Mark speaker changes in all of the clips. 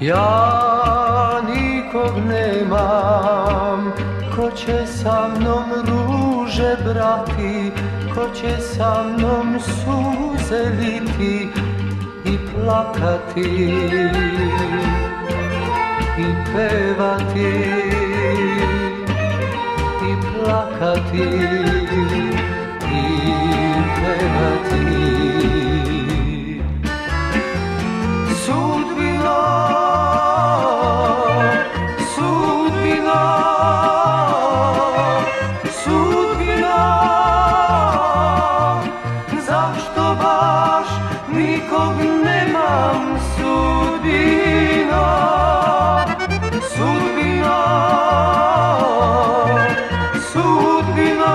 Speaker 1: Ja nikog nemam, ko će sa mnom ruže brati, ko će sa mnom suze liti i plakati i pevati i plakati i pevati. Zašto baš nikog nemam, sudbina, sudbina, sudbina,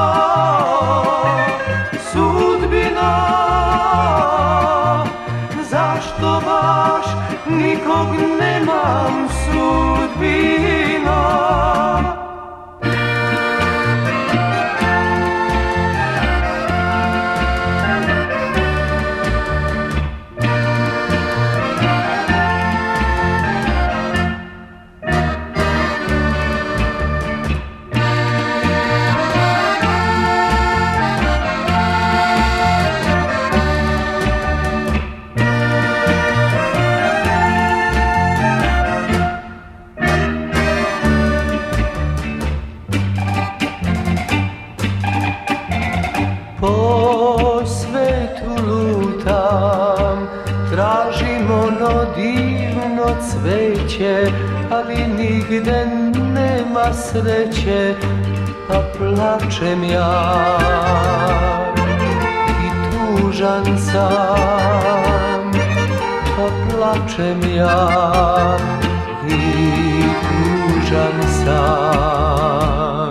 Speaker 1: sudbina. Zašto baš nikog nemam, sudbina. Po svetu lutam, tražim ono divno cveće, ali nigde nema sreće, pa plačem ja i tužan sam, pa plačem ja i tužan sam.